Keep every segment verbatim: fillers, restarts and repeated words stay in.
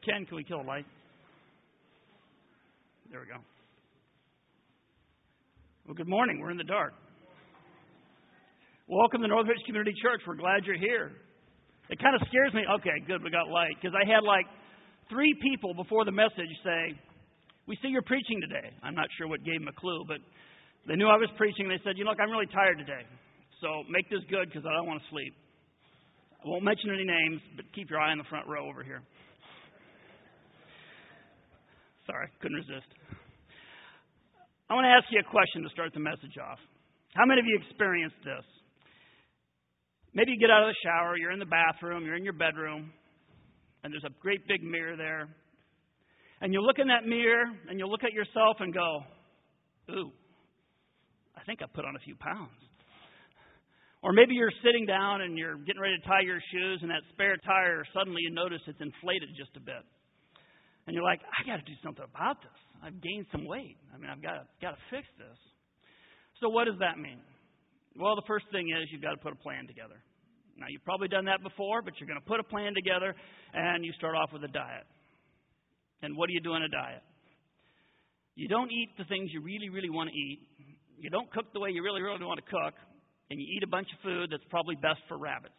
Ken, can we kill a light? There we go. Well, good morning. We're in the dark. Welcome to Northridge Community Church. We're glad you're here. It kind of scares me. Okay, good, we got light. Because I had like three people before the message say, we see you're preaching today. I'm not sure what gave them a clue, but they knew I was preaching. They said, you know, look, I'm really tired today. So make this good because I don't want to sleep. I won't mention any names, but keep your eye on the front row over here. Sorry, couldn't resist. I want to ask you a question to start the message off. How many of you experienced this? Maybe you get out of the shower, you're in the bathroom, you're in your bedroom, and there's a great big mirror there. And you look in that mirror, and you look at yourself and go, ooh, I think I put on a few pounds. Or maybe you're sitting down and you're getting ready to tie your shoes, and that spare tire, suddenly you notice it's inflated just a bit. And you're like, I got to do something about this. I've gained some weight. I mean, I've got to, got to fix this. So what does that mean? Well, the first thing is you've got to put a plan together. Now, you've probably done that before, but you're going to put a plan together, and you start off with a diet. And what do you do in a diet? You don't eat the things you really, really want to eat. You don't cook the way you really, really want to cook. And you eat a bunch of food that's probably best for rabbits.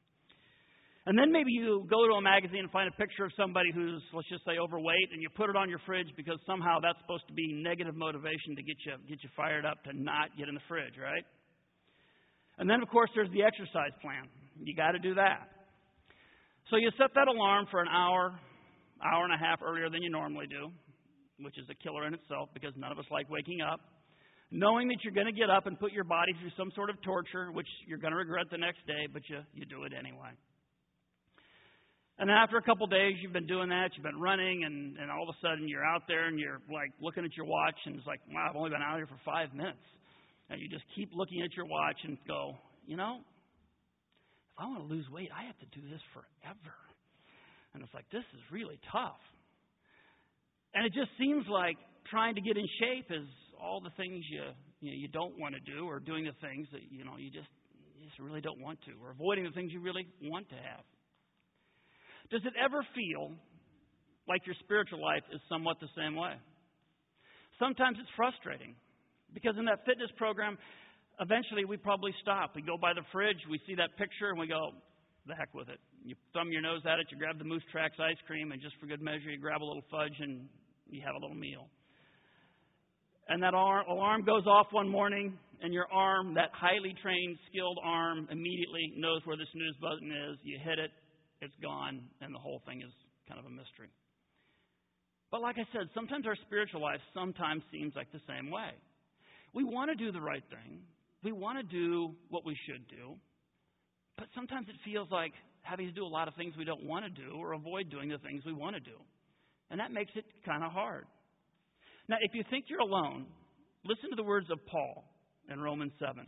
And then maybe you go to a magazine and find a picture of somebody who's, let's just say, overweight, and you put it on your fridge because somehow that's supposed to be negative motivation to get you get you fired up to not get in the fridge, right? And then, of course, there's the exercise plan. You got to do that. So you set that alarm for an hour, hour and a half earlier than you normally do, which is a killer in itself because none of us like waking up. Knowing that you're going to get up and put your body through some sort of torture, which you're going to regret the next day, but you, you do it anyway. And then after a couple of days, you've been doing that, you've been running, and, and all of a sudden you're out there and you're like looking at your watch, and it's like, wow, I've only been out here for five minutes. And you just keep looking at your watch and go, you know, if I want to lose weight, I have to do this forever. And it's like, this is really tough. And it just seems like trying to get in shape is all the things you you, know, you don't want to do, or doing the things that you know you just you just really don't want to, or avoiding the things you really want to have. Does it ever feel like your spiritual life is somewhat the same way? Sometimes it's frustrating because in that fitness program, eventually we probably stop. We go by the fridge, we see that picture, and we go, the heck with it. You thumb your nose at it, you grab the Moose Tracks ice cream, and just for good measure, you grab a little fudge and you have a little meal. And that alarm goes off one morning, and your arm, that highly trained, skilled arm, immediately knows where the snooze button is. You hit it, it's gone, and the whole thing is kind of a mystery. But like I said, sometimes our spiritual life sometimes seems like the same way. We want to do the right thing. We want to do what we should do. But sometimes it feels like having to do a lot of things we don't want to do, or avoid doing the things we want to do. And that makes it kind of hard. Now, if you think you're alone, listen to the words of Paul in Romans seven.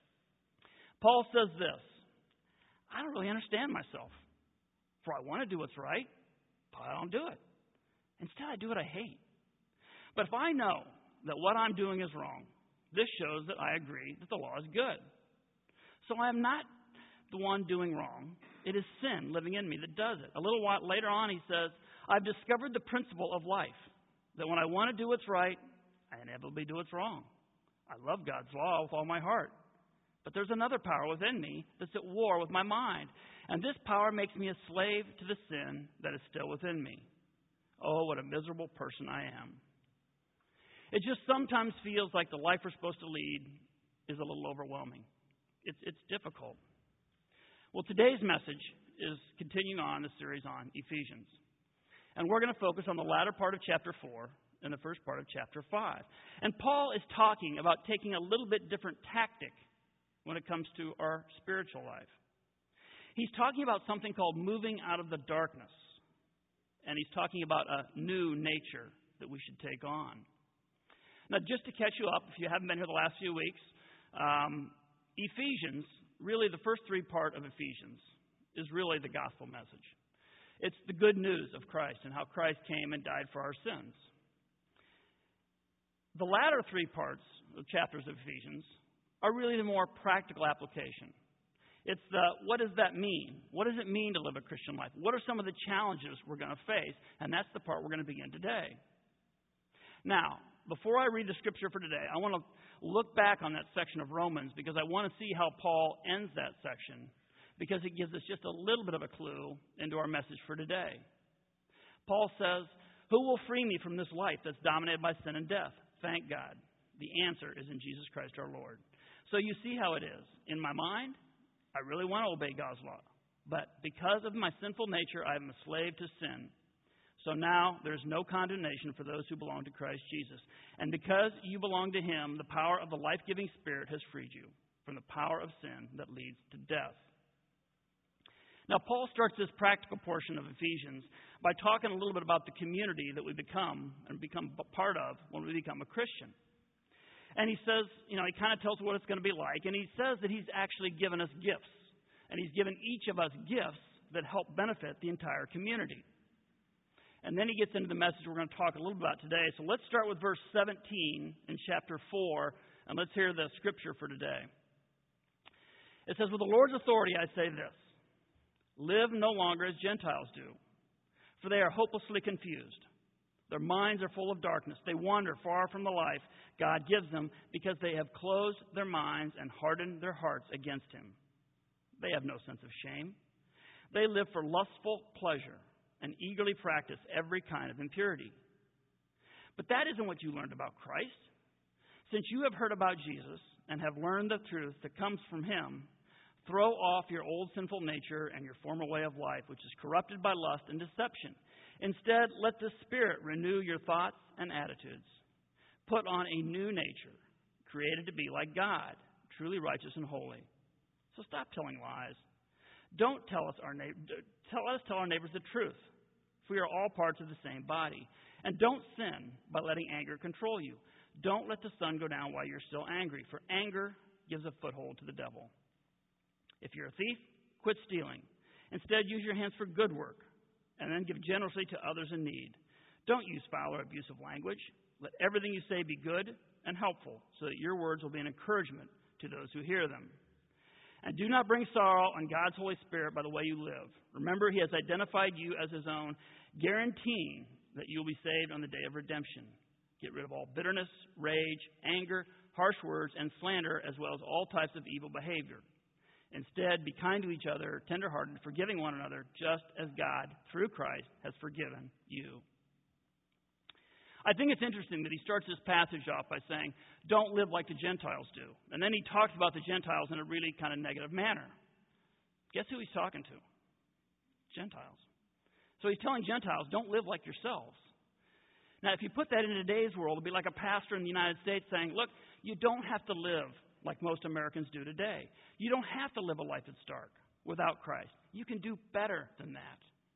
Paul says this, I don't really understand myself, for I want to do what's right, but I don't do it. Instead, I do what I hate. But if I know that what I'm doing is wrong, this shows that I agree that the law is good. So I am not the one doing wrong. It is sin living in me that does it. A little while later on, he says, I've discovered the principle of life, that when I want to do what's right, I inevitably do what's wrong. I love God's law with all my heart. But there's another power within me that's at war with my mind. And this power makes me a slave to the sin that is still within me. Oh, what a miserable person I am. It just sometimes feels like the life we're supposed to lead is a little overwhelming. It's, it's difficult. Well, today's message is continuing on the series on Ephesians. And we're going to focus on the latter part of chapter four and the first part of chapter five. And Paul is talking about taking a little bit different tactic when it comes to our spiritual life. He's talking about something called moving out of the darkness. And he's talking about a new nature that we should take on. Now, just to catch you up, if you haven't been here the last few weeks, um, Ephesians, really the first three part of Ephesians, is really the gospel message. It's the good news of Christ and how Christ came and died for our sins. The latter three parts of chapters of Ephesians are really the more practical application. It's the, what does that mean? What does it mean to live a Christian life? What are some of the challenges we're going to face? And that's the part we're going to begin today. Now, before I read the scripture for today, I want to look back on that section of Romans because I want to see how Paul ends that section because it gives us just a little bit of a clue into our message for today. Paul says, "Who will free me from this life that's dominated by sin and death?" Thank God. The answer is in Jesus Christ our Lord. So you see how it is. In my mind, I really want to obey God's law. But because of my sinful nature, I am a slave to sin. So now there's no condemnation for those who belong to Christ Jesus. And because you belong to Him, the power of the life-giving Spirit has freed you from the power of sin that leads to death. Now, Paul starts this practical portion of Ephesians by talking a little bit about the community that we become and become part of when we become a Christian. And he says, you know, he kind of tells what it's going to be like. And he says that he's actually given us gifts. And he's given each of us gifts that help benefit the entire community. And then he gets into the message we're going to talk a little bit about today. So let's start with verse seventeen in chapter four. And let's hear the scripture for today. It says, "With the Lord's authority I say this. Live no longer as Gentiles do. For they are hopelessly confused. Their minds are full of darkness. They wander far from the life God gives them because they have closed their minds and hardened their hearts against Him. They have no sense of shame. They live for lustful pleasure and eagerly practice every kind of impurity. But that isn't what you learned about Christ. Since you have heard about Jesus and have learned the truth that comes from Him, throw off your old sinful nature and your former way of life, which is corrupted by lust and deception. Instead, let the Spirit renew your thoughts and attitudes. Put on a new nature, created to be like God, truly righteous and holy. So stop telling lies. Don't tell us our neighbor, tell us tell our neighbors the truth, for we are all parts of the same body. And don't sin by letting anger control you. Don't let the sun go down while you're still angry, for anger gives a foothold to the devil. If you're a thief, quit stealing. Instead, use your hands for good work, and then give generously to others in need. Don't use foul or abusive language. Let everything you say be good and helpful, so that your words will be an encouragement to those who hear them. And do not bring sorrow on God's Holy Spirit by the way you live. Remember, He has identified you as His own, guaranteeing that you will be saved on the day of redemption. Get rid of all bitterness, rage, anger, harsh words, and slander, as well as all types of evil behavior. Instead, be kind to each other, tenderhearted, forgiving one another, just as God, through Christ, has forgiven you." I think it's interesting that he starts this passage off by saying, don't live like the Gentiles do. And then he talks about the Gentiles in a really kind of negative manner. Guess who he's talking to? Gentiles. So he's telling Gentiles, don't live like yourselves. Now, if you put that in today's world, it'd be like a pastor in the United States saying, look, you don't have to live like most Americans do today. You don't have to live a life that's dark without Christ. You can do better than that.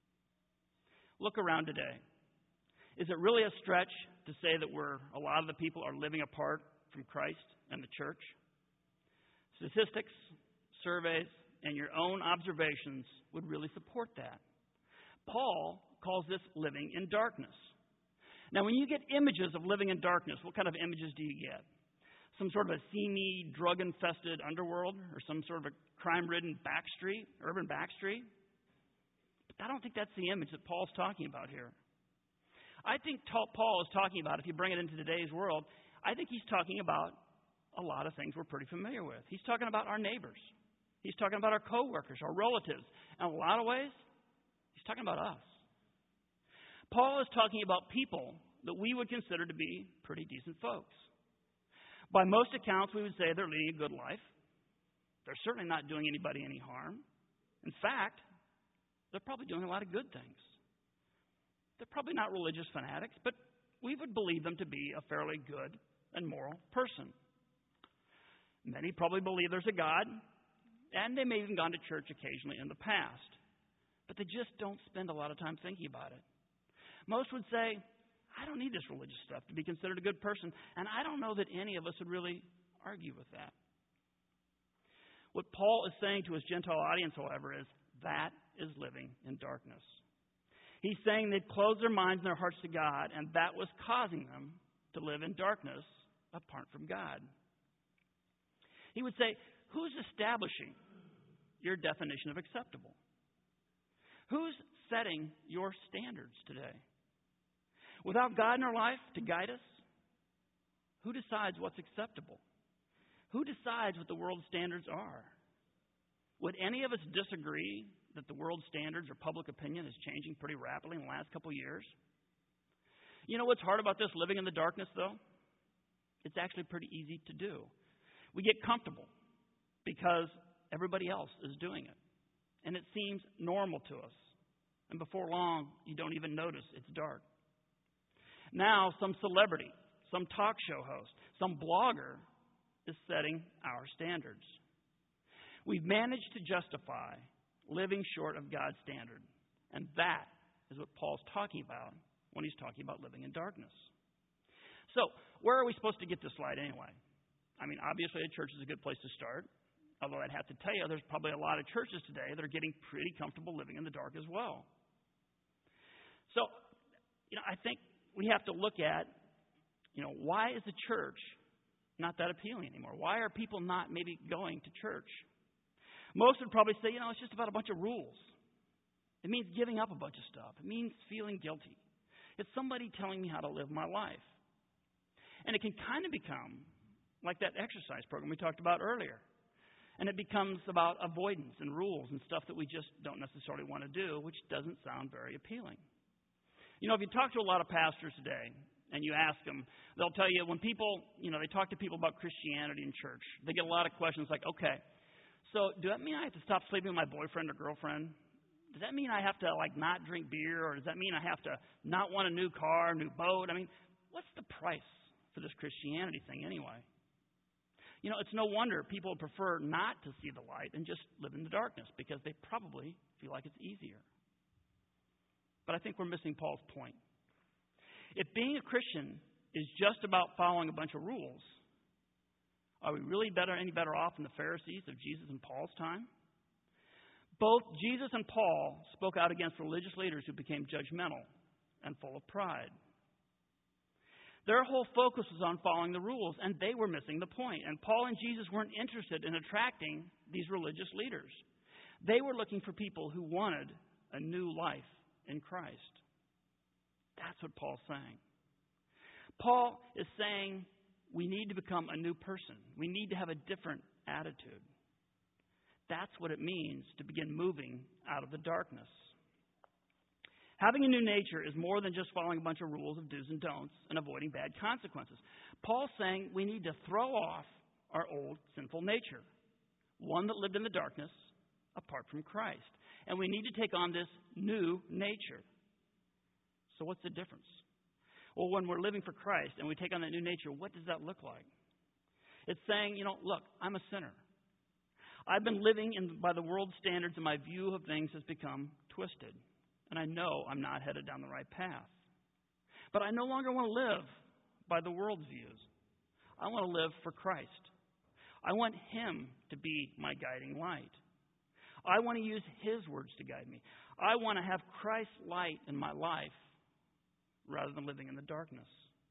Look around today. Is it really a stretch to say that we're a lot of the people are living apart from Christ and the church? Statistics, surveys, and your own observations would really support that. Paul calls this living in darkness. Now, when you get images of living in darkness, what kind of images do you get? Some sort of a seamy, drug-infested underworld, or some sort of a crime-ridden back street, urban back street? But I don't think that's the image that Paul's talking about here. I think Paul is talking about, if you bring it into today's world, I think he's talking about a lot of things we're pretty familiar with. He's talking about our neighbors. He's talking about our coworkers, our relatives. In a lot of ways, he's talking about us. Paul is talking about people that we would consider to be pretty decent folks. By most accounts, we would say they're leading a good life. They're certainly not doing anybody any harm. In fact, they're probably doing a lot of good things. They're probably not religious fanatics, but we would believe them to be a fairly good and moral person. Many probably believe there's a God, and they may have even gone to church occasionally in the past. But they just don't spend a lot of time thinking about it. Most would say, I don't need this religious stuff to be considered a good person, and I don't know that any of us would really argue with that. What Paul is saying to his Gentile audience, however, is that is living in darkness. He's saying they'd closed their minds and their hearts to God, and that was causing them to live in darkness apart from God. He would say, who's establishing your definition of acceptable? Who's setting your standards today? Without God in our life to guide us, who decides what's acceptable? Who decides what the world's standards are? Would any of us disagree that the world's standards or public opinion is changing pretty rapidly in the last couple of years? You know what's hard about this living in the darkness, though? It's actually pretty easy to do. We get comfortable because everybody else is doing it. And it seems normal to us. And before long, you don't even notice it's dark. Now, some celebrity, some talk show host, some blogger is setting our standards. We've managed to justify living short of God's standard. And that is what Paul's talking about when he's talking about living in darkness. So, where are we supposed to get this light anyway? I mean, obviously a church is a good place to start. Although I'd have to tell you, there's probably a lot of churches today that are getting pretty comfortable living in the dark as well. So, you know, I think we have to look at, you know, why is the church not that appealing anymore? Why are people not maybe going to church? Most would probably say, you know, it's just about a bunch of rules. It means giving up a bunch of stuff. It means feeling guilty. It's somebody telling me how to live my life. And it can kind of become like that exercise program we talked about earlier. And it becomes about avoidance and rules and stuff that we just don't necessarily want to do, which doesn't sound very appealing. You know, if you talk to a lot of pastors today and you ask them, they'll tell you when people, you know, they talk to people about Christianity in church, they get a lot of questions like, okay, so does that mean I have to stop sleeping with my boyfriend or girlfriend? Does that mean I have to, like, not drink beer? Or does that mean I have to not want a new car, new boat? I mean, what's the price for this Christianity thing anyway? You know, it's no wonder people prefer not to see the light and just live in the darkness because they probably feel like it's easier. But I think we're missing Paul's point. If being a Christian is just about following a bunch of rules, are we really better, any better off than the Pharisees of Jesus and Paul's time? Both Jesus and Paul spoke out against religious leaders who became judgmental and full of pride. Their whole focus was on following the rules, and they were missing the point. And Paul and Jesus weren't interested in attracting these religious leaders. They were looking for people who wanted a new life in Christ. That's what Paul's saying. Paul is saying we need to become a new person. We need to have a different attitude. That's what it means to begin moving out of the darkness. Having a new nature is more than just following a bunch of rules of do's and don'ts and avoiding bad consequences. Paul's saying we need to throw off our old sinful nature, one that lived in the darkness apart from Christ. And we need to take on this new nature. So what's the difference? Well, when we're living for Christ and we take on that new nature, what does that look like? It's saying, you know, look, I'm a sinner. I've been living in, by the world's standards, and my view of things has become twisted. And I know I'm not headed down the right path. But I no longer want to live by the world's views. I want to live for Christ. I want Him to be my guiding light. I want to use His words to guide me. I want to have Christ's light in my life rather than living in the darkness.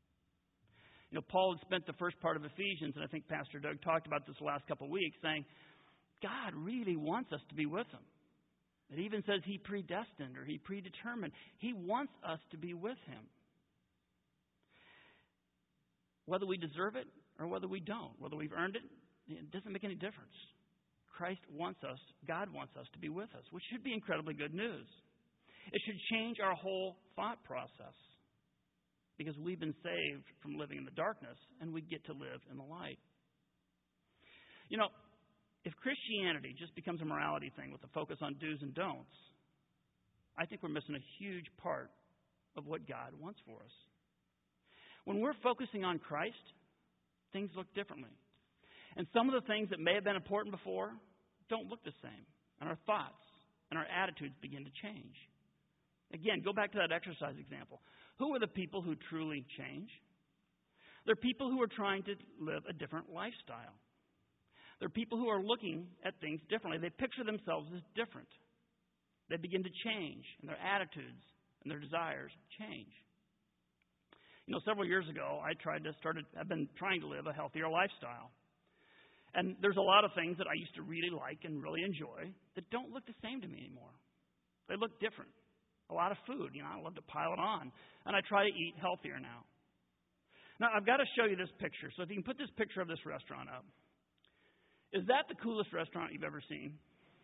You know, Paul had spent the first part of Ephesians, and I think Pastor Doug talked about this the last couple of weeks, saying God really wants us to be with Him. It even says He predestined or He predetermined. He wants us to be with Him. Whether we deserve it or whether we don't, whether we've earned it, it doesn't make any difference. Christ wants us, God wants us to be with us, which should be incredibly good news. It should change our whole thought process because we've been saved from living in the darkness and we get to live in the light. You know, if Christianity just becomes a morality thing with a focus on do's and don'ts, I think we're missing a huge part of what God wants for us. When we're focusing on Christ, things look differently. And some of the things that may have been important before don't look the same. And our thoughts and our attitudes begin to change. Again, go back to that exercise example. Who are the people who truly change? They're people who are trying to live a different lifestyle. They're people who are looking at things differently. They picture themselves as different. They begin to change, and their attitudes and their desires change. You know, several years ago, I tried to start. I've been trying to live a healthier lifestyle. And there's a lot of things that I used to really like and really enjoy that don't look the same to me anymore. They look different. A lot of food, you know, I love to pile it on. And I try to eat healthier now. Now, I've got to show you this picture. So if you can put this picture of this restaurant up. Is that the coolest restaurant you've ever seen?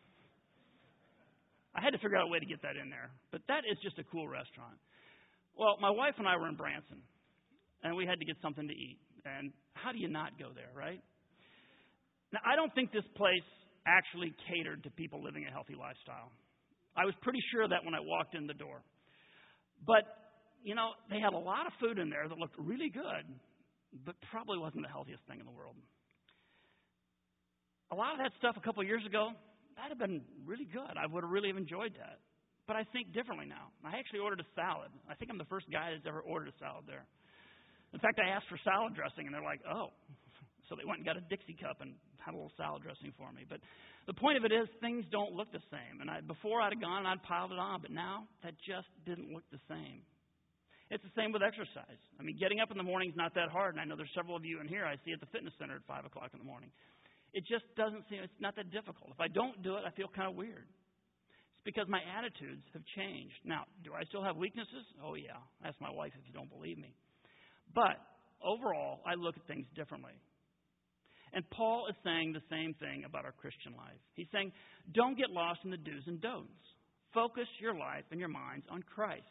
I had to figure out a way to get that in there. But that is just a cool restaurant. Well, my wife and I were in Branson, and we had to get something to eat. And how do you not go there, right? Now, I don't think this place actually catered to people living a healthy lifestyle. I was pretty sure that when I walked in the door. But, you know, they had a lot of food in there that looked really good, but probably wasn't the healthiest thing in the world. A lot of that stuff a couple of years ago, that'd have been really good. I would have really enjoyed that. But I think differently now. I actually ordered a salad. I think I'm the first guy that's ever ordered a salad there. In fact, I asked for salad dressing, and they're like, oh. So they went and got a Dixie cup and had a little salad dressing for me. But the point of it is, things don't look the same. And I, before I'd have gone and I'd piled it on, but now that just didn't look the same. It's the same with exercise. I mean, getting up in the morning is not that hard, and I know there's several of you in here I see at the fitness center at five o'clock in the morning. It just doesn't seem, it's not that difficult. If I don't do it, I feel kind of weird. It's because my attitudes have changed. Now, do I still have weaknesses? Oh, yeah. Ask my wife if you don't believe me. But overall, I look at things differently. And Paul is saying the same thing about our Christian life. He's saying, don't get lost in the do's and don'ts. Focus your life and your minds on Christ.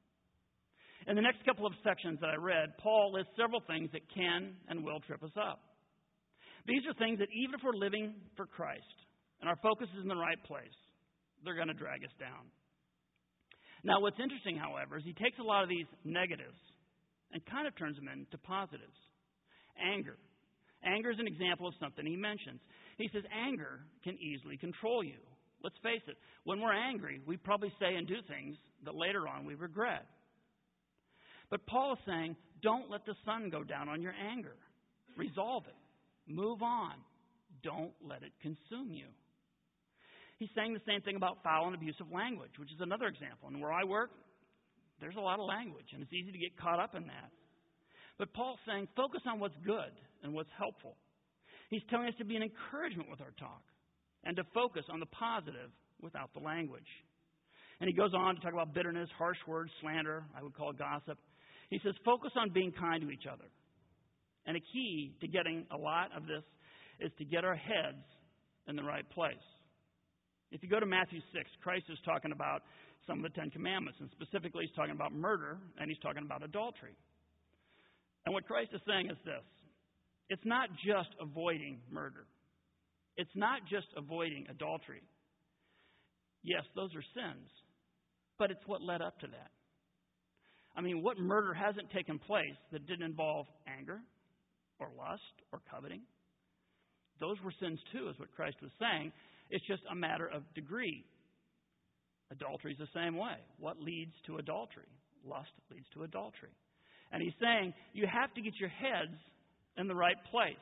In the next couple of sections that I read, Paul lists several things that can and will trip us up. These are things that even if we're living for Christ and our focus is in the right place, they're going to drag us down. Now, what's interesting, however, is he takes a lot of these negatives and kind of turns them into positives. Anger. Anger is an example of something he mentions. He says anger can easily control you. Let's face it, when we're angry, we probably say and do things that later on we regret. But Paul is saying, don't let the sun go down on your anger. Resolve it. Move on. Don't let it consume you. He's saying the same thing about foul and abusive language, which is another example. And where I work, there's a lot of language, and it's easy to get caught up in that. But Paul's saying, focus on what's good and what's helpful. He's telling us to be an encouragement with our talk and to focus on the positive without the language. And he goes on to talk about bitterness, harsh words, slander, I would call it gossip. He says, focus on being kind to each other. And a key to getting a lot of this is to get our heads in the right place. If you go to Matthew six, Christ is talking about some of the Ten Commandments, and specifically he's talking about murder, and he's talking about adultery. And what Christ is saying is this. It's not just avoiding murder. It's not just avoiding adultery. Yes, those are sins, but it's what led up to that. I mean, what murder hasn't taken place that didn't involve anger or lust or coveting? Those were sins too, is what Christ was saying. It's just a matter of degree. Adultery is the same way. What leads to adultery? Lust leads to adultery. And he's saying you have to get your heads in the right place.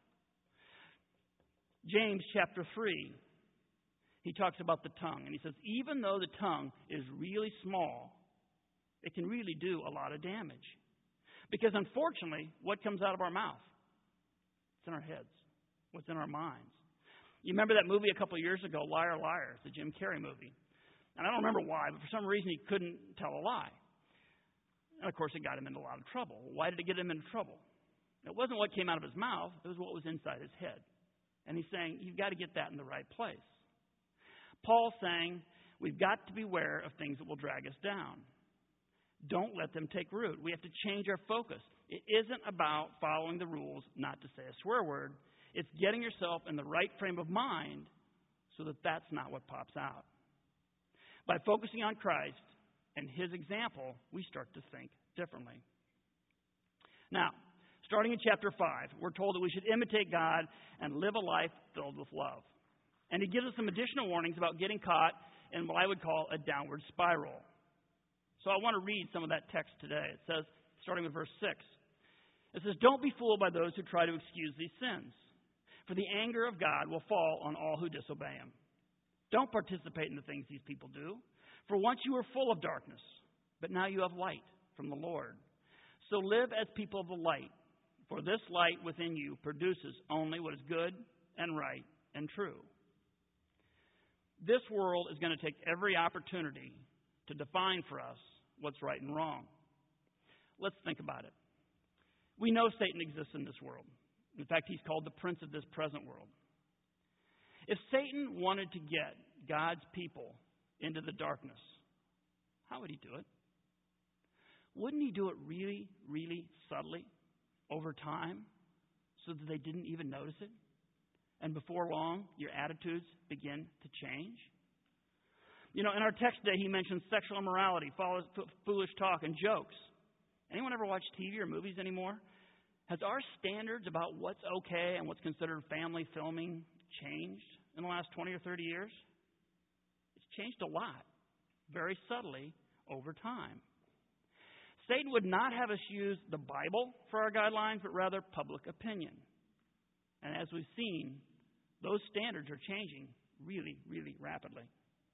James chapter three, he talks about the tongue. And he says, even though the tongue is really small, it can really do a lot of damage. Because unfortunately, what comes out of our mouth? It's in our heads. What's in our minds? You remember that movie a couple of years ago, Liar, Liar, the Jim Carrey movie. And I don't remember why, but for some reason he couldn't tell a lie. And of course it got him into a lot of trouble. Why did it get him into trouble? It wasn't what came out of his mouth, it was what was inside his head. And he's saying, you've got to get that in the right place. Paul's saying, we've got to beware of things that will drag us down. Don't let them take root. We have to change our focus. It isn't about following the rules not to say a swear word. It's getting yourself in the right frame of mind so that that's not what pops out. By focusing on Christ and His example, we start to think differently. Now, starting in chapter five, we're told that we should imitate God and live a life filled with love. And He gives us some additional warnings about getting caught in what I would call a downward spiral. So I want to read some of that text today. It says, starting with verse six, it says, don't be fooled by those who try to excuse these sins, for the anger of God will fall on all who disobey Him. Don't participate in the things these people do, for once you were full of darkness, but now you have light from the Lord. So live as people of the light, for this light within you produces only what is good and right and true. This world is going to take every opportunity to define for us what's right and wrong. Let's think about it. We know Satan exists in this world. In fact, he's called the prince of this present world. If Satan wanted to get God's people into the darkness, how would he do it? Wouldn't he do it really, really subtly over time so that they didn't even notice it? And before long, your attitudes begin to change? You know, in our text today, he mentions sexual immorality, foolish talk, and jokes. Anyone ever watch T V or movies anymore? Has our standards about what's okay and what's considered family filming changed in the last twenty or thirty years? It's changed a lot, very subtly, over time. Satan would not have us use the Bible for our guidelines, but rather public opinion. And as we've seen, those standards are changing really, really rapidly.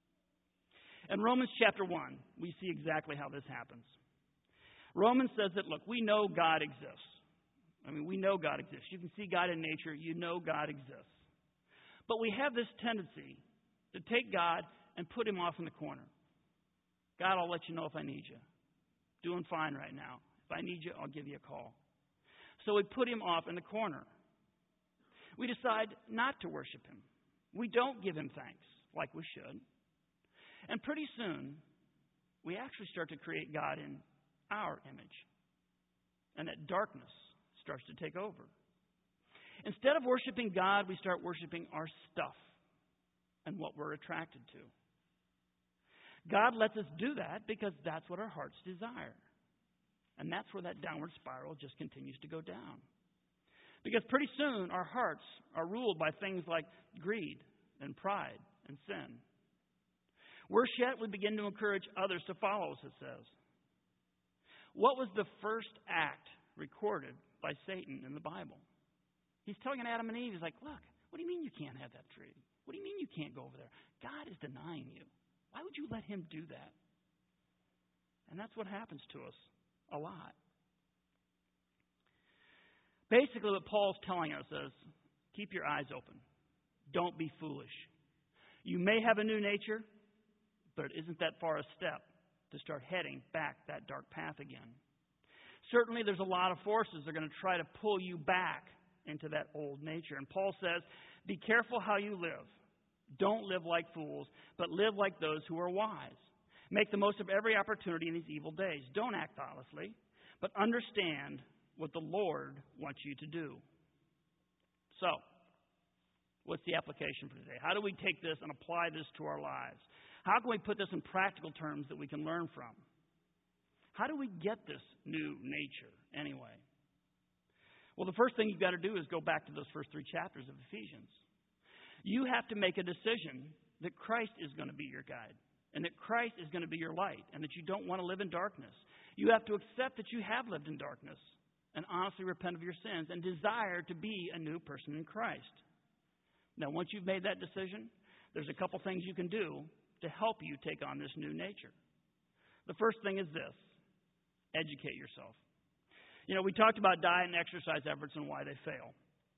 In Romans chapter one, we see exactly how this happens. Romans says that, look, we know God exists. I mean, we know God exists. You can see God in nature. You know God exists. But we have this tendency to take God and put him off in the corner. God, I'll let you know if I need you. Doing fine right now. If I need you, I'll give you a call. So we put him off in the corner. We decide not to worship him. We don't give him thanks like we should. And pretty soon, we actually start to create God in our image. And that darkness starts to take over. Instead of worshiping God, we start worshiping our stuff and what we're attracted to. God lets us do that because that's what our hearts desire. And that's where that downward spiral just continues to go down. Because pretty soon our hearts are ruled by things like greed and pride and sin. Worse yet, we begin to encourage others to follow us, it says. What was the first act recorded by Satan in the Bible? He's telling Adam and Eve, he's like, look, what do you mean you can't have that tree? What do you mean you can't go over there? God is denying you. Why would you let him do that? And that's what happens to us a lot. Basically, what Paul's telling us is, keep your eyes open. Don't be foolish. You may have a new nature, but it isn't that far a step to start heading back that dark path again. Certainly, there's a lot of forces that are going to try to pull you back into that old nature. And Paul says, be careful how you live. Don't live like fools, but live like those who are wise. Make the most of every opportunity in these evil days. Don't act thoughtlessly, but understand what the Lord wants you to do. So, what's the application for today? How do we take this and apply this to our lives? How can we put this in practical terms that we can learn from? How do we get this new nature anyway? Well, the first thing you've got to do is go back to those first three chapters of Ephesians. You have to make a decision that Christ is going to be your guide and that Christ is going to be your light and that you don't want to live in darkness. You have to accept that you have lived in darkness and honestly repent of your sins and desire to be a new person in Christ. Now, once you've made that decision, there's a couple things you can do to help you take on this new nature. The first thing is this: educate yourself. You know, we talked about diet and exercise efforts and why they fail.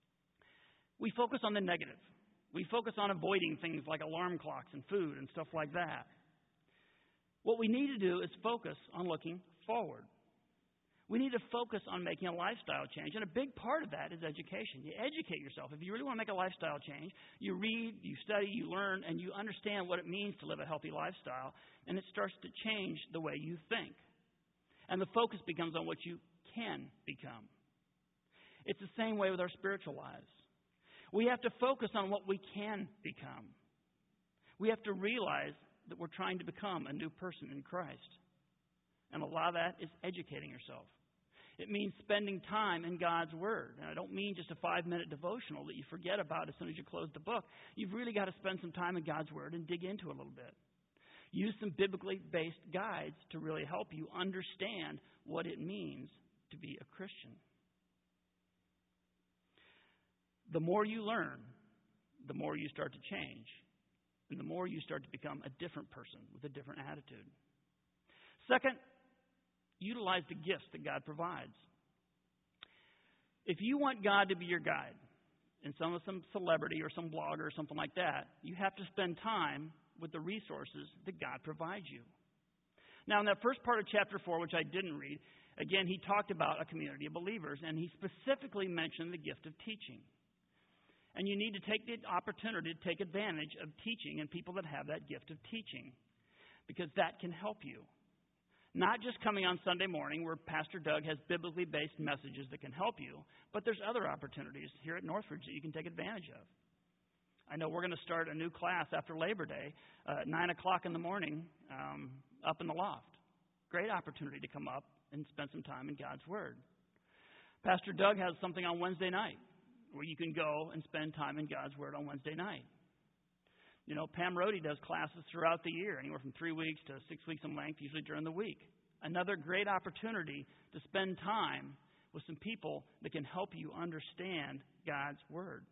We focus on the negative. We focus on avoiding things like alarm clocks and food and stuff like that. What we need to do is focus on looking forward. We need to focus on making a lifestyle change. And a big part of that is education. You educate yourself. If you really want to make a lifestyle change, you read, you study, you learn, and you understand what it means to live a healthy lifestyle. And it starts to change the way you think. And the focus becomes on what you can become. It's the same way with our spiritual lives. We have to focus on what we can become. We have to realize that we're trying to become a new person in Christ. And a lot of that is educating yourself. It means spending time in God's Word. And I don't mean just a five-minute devotional that you forget about as soon as you close the book. You've really got to spend some time in God's Word and dig into it a little bit. Use some biblically based guides to really help you understand what it means to be a Christian. The more you learn, the more you start to change. And the more you start to become a different person with a different attitude. Second, utilize the gifts that God provides. If you want God to be your guide, in some of some celebrity or some blogger or something like that. You have to spend time with the resources that God provides you. Now, in that first part of chapter four, which I didn't read, again, he talked about a community of believers, and he specifically mentioned the gift of teaching. And you need to take the opportunity to take advantage of teaching and people that have that gift of teaching, because that can help you. Not just coming on Sunday morning where Pastor Doug has biblically based messages that can help you, but there's other opportunities here at Northridge that you can take advantage of. I know we're going to start a new class after Labor Day uh, at nine o'clock in the morning um, up in the loft. Great opportunity to come up and spend some time in God's Word. Pastor Doug has something on Wednesday night where you can go and spend time in God's Word on Wednesday night. You know, Pam Rohde does classes throughout the year, anywhere from three weeks to six weeks in length, usually during the week. Another great opportunity to spend time with some people that can help you understand God's Word.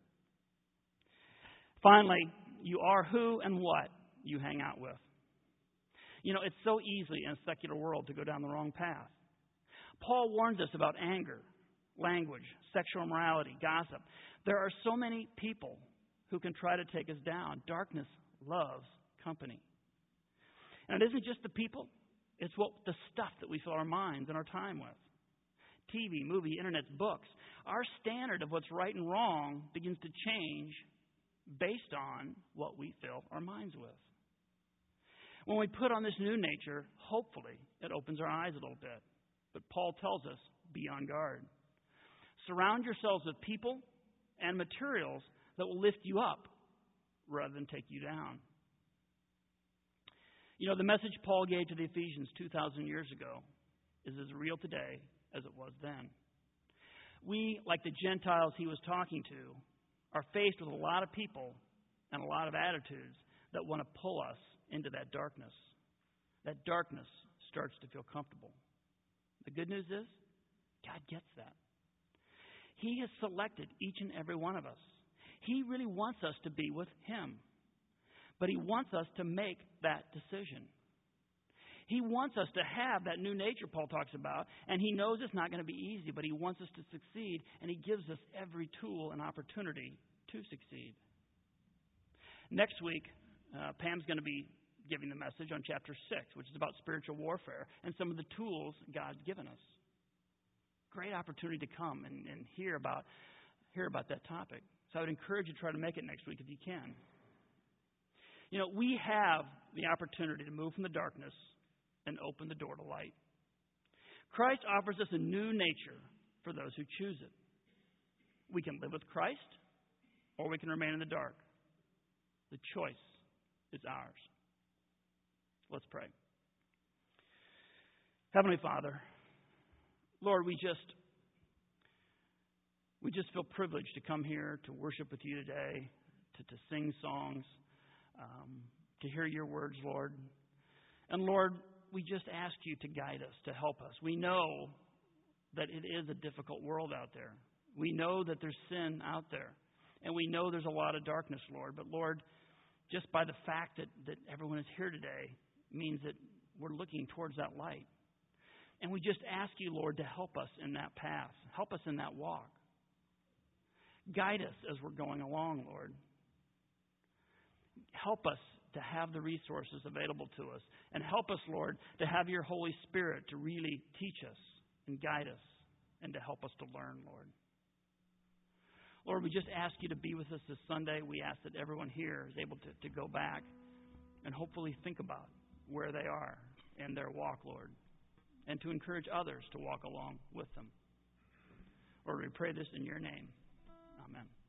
Finally, you are who and what you hang out with. You know, it's so easy in a secular world to go down the wrong path. Paul warns us about anger, language, sexual immorality, gossip. There are so many people who can try to take us down. Darkness loves company. And it isn't just the people. It's what the stuff that we fill our minds and our time with. T V, movie, internet, books. Our standard of what's right and wrong begins to change based on what we fill our minds with. When we put on this new nature, hopefully it opens our eyes a little bit. But Paul tells us, be on guard. Surround yourselves with people and materials that will lift you up rather than take you down. You know, the message Paul gave to the Ephesians two thousand years ago is as real today as it was then. We, like the Gentiles he was talking to, are faced with a lot of people and a lot of attitudes that want to pull us into that darkness. That darkness starts to feel comfortable. The good news is, God gets that. He has selected each and every one of us. He really wants us to be with Him. But He wants us to make that decision. He wants us to have that new nature Paul talks about, and He knows it's not going to be easy, but He wants us to succeed, and He gives us every tool and opportunity to succeed. Next week, uh, Pam's going to be giving the message on chapter six, which is about spiritual warfare and some of the tools God's given us. Great opportunity to come and, and hear about hear about that topic. So I would encourage you to try to make it next week if you can. You know, we have the opportunity to move from the darkness and open the door to light. Christ offers us a new nature for those who choose it. We can live with Christ, or we can remain in the dark. The choice is ours. Let's pray. Heavenly Father, Lord, we just we just feel privileged to come here to worship with you today, to, to sing songs, um, to hear your words, Lord. And Lord, we just ask you to guide us, to help us. We know that it is a difficult world out there. We know that there's sin out there. And we know there's a lot of darkness, Lord. But Lord, just by the fact that, that everyone is here today means that we're looking towards that light. And we just ask you, Lord, to help us in that path. Help us in that walk. Guide us as we're going along, Lord. Help us to have the resources available to us. And help us, Lord, to have your Holy Spirit to really teach us and guide us and to help us to learn, Lord. Lord, we just ask you to be with us this Sunday. We ask that everyone here is able to, to go back and hopefully think about where they are in their walk, Lord, and to encourage others to walk along with them. Lord, we pray this in your name. Amen.